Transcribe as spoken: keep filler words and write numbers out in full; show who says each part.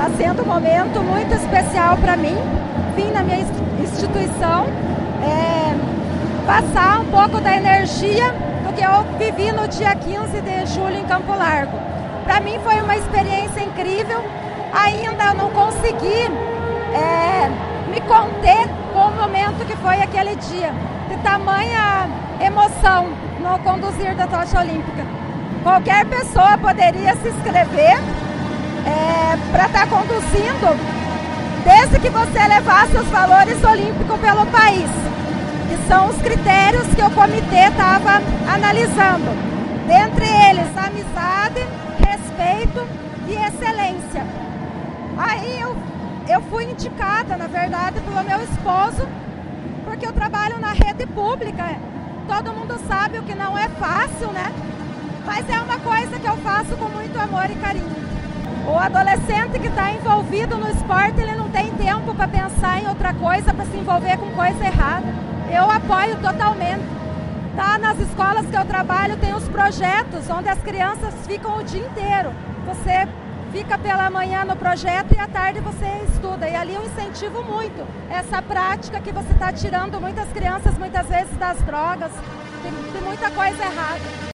Speaker 1: está sendo um momento muito especial para mim. Vim na minha instituição é, passar um pouco da energia do que eu vivi no dia quinze de julho em Campo Largo. Para mim foi uma experiência incrível. Ainda não consegui é, me conter com o momento que foi aquele dia. De tamanha emoção no conduzir da tocha olímpica. Qualquer pessoa poderia se inscrever é, para estar conduzindo, desde que você levasse os valores olímpicos pelo país, que são os critérios que o comitê estava analisando. Dentre eles, amizade, respeito e excelência. Aí eu, eu fui indicada, na verdade, pelo meu esposo, porque eu trabalho na rede pública. Todo mundo sabe o que não é fácil, né? Mas é uma coisa que eu faço com muito amor e carinho. O adolescente que está envolvido no esporte, ele não tem tempo para pensar em outra coisa, para se envolver com coisa errada. Eu apoio totalmente. Tá? Nas escolas que eu trabalho tem os projetos onde as crianças ficam o dia inteiro. Você fica pela manhã no projeto e à tarde você estuda. E ali eu incentivo muito essa prática que você está tirando muitas crianças, muitas vezes, das drogas. Tem, tem muita coisa errada.